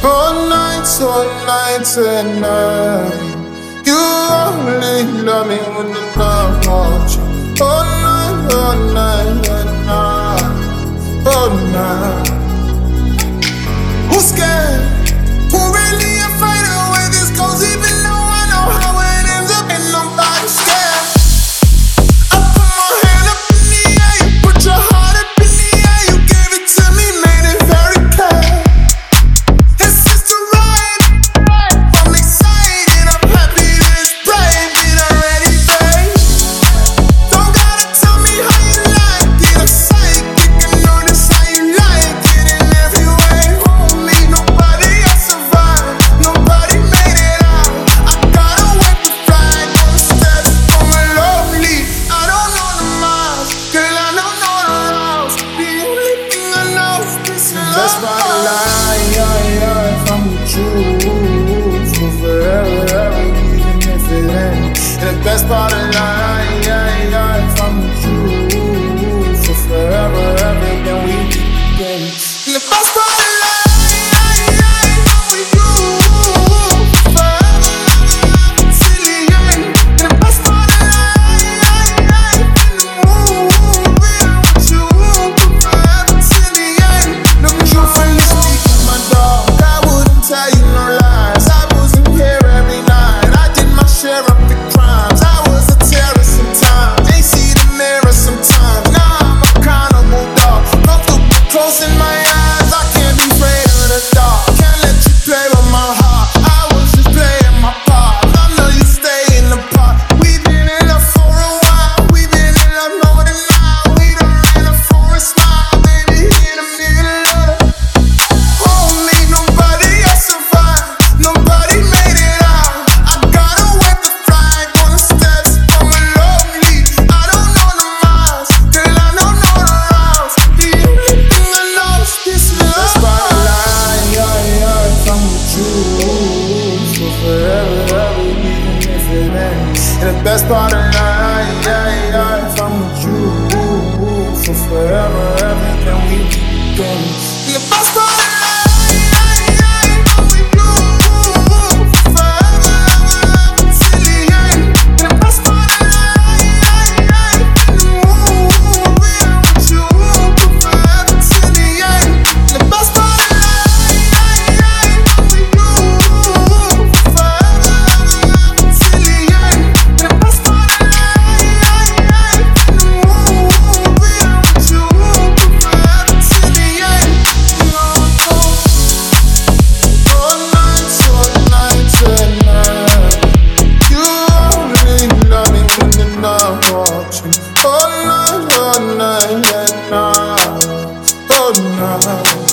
all night and night. You only love me when the night wants you. All night and night, all night. Who's scared? Who really afraid of where this goes? Even though I know how it ends up, ain't nobody scared. I put my hand up in the air, you put your heart up in the air. You gave it to me, made it very clear. It's just a ride. I'm excited, I'm happy, this brave, and I'm ready, babe. Don't gotta tell me how you like it. I'm psychic, I know that's how you like it in every way. Hold me, nobody else survived, nobody made it out. I gotta wave the flag on the steps, going lonely. I don't know the miles, girl, I don't know the routes. The only thing I know is this love. That's my life, if I'm with you for forever, even if it ends. And the best part of life, if I'm with you for forever, then we begin. And the best part of life, I'm with you for forever, till the end. And the best part of life, in the mood, being with you for forever, till the end. No truthfully speaking, my dog, I wouldn't tell you no lies. I wasn't here every night. I did my share of the crimes. I was a terrorist sometimes. Ain't see the mirror sometimes. Now I'm accountable, dog. Comfortable closing my eyes. I can't be afraid of the dark. Can't let you play with my heart. I was just playing my part. I know you staying apart. We've been in love for a while. We've been in love more than now. We done ran up for a smile, baby. In the middle of the only nobody else survived, nobody made it out. I gotta wave the flag on the steps, going lonely. I don't know the miles, girl, I don't know the routes. The only thing I know is this love. That's why I lie, if I'm with you for forever, even if it ends. And the best part of life, if I'm with you for forever, then we begin. And the best part of life, I'm with you for forever, till the end. And the best part of life, in the mood, being with you for forever, till the end. And the best part of life, I'm with you for forever, till the end. And the best part of life, in the mood, being with you for forever, till the end. All night and night. You only love me when you're not watching. All night and night. All night.